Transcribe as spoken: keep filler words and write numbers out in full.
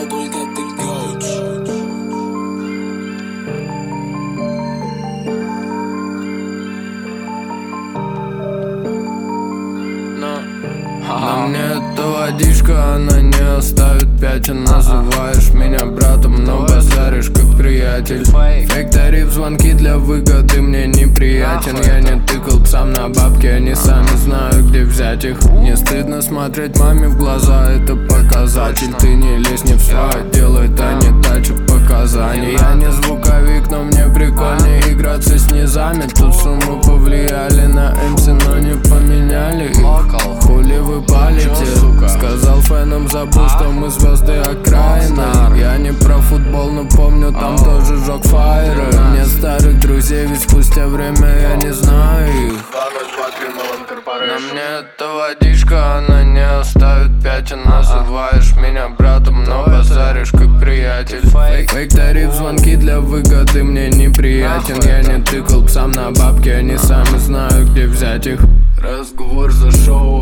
знал только ты, коуч. На мне эта водичка, она не оставит пятен. Называешь меня братом, но базаришь как приятель. Фейк тариф, звонки для выгоды мне неприятен. Я не тыкал сам на бабки, они сами знают, где взять их. Не стыдно смотреть маме в глаза, это показатель. Ты не лезь не в свое дело, это не дача показаний. Я не звуковик, но мне прикольнее играться с низами. Тут сумму повлияли на МС, но не поменяли их. Хули вы палите? Сказал фэнам, забыл, что мы звезды окраины. Я не про футбол, но помню, там тоже жёг фаеры. Нет старых друзей, ведь спустя время я не знаю их. На мне эта водичка, она не оставит пятен. Называешь меня братом, но базаришь как приятель. Фейк тариф, звонки для выгоды мне неприятен. Я не тыкал псам на бабки, они сами знают, где взять их. Разговор за шоу.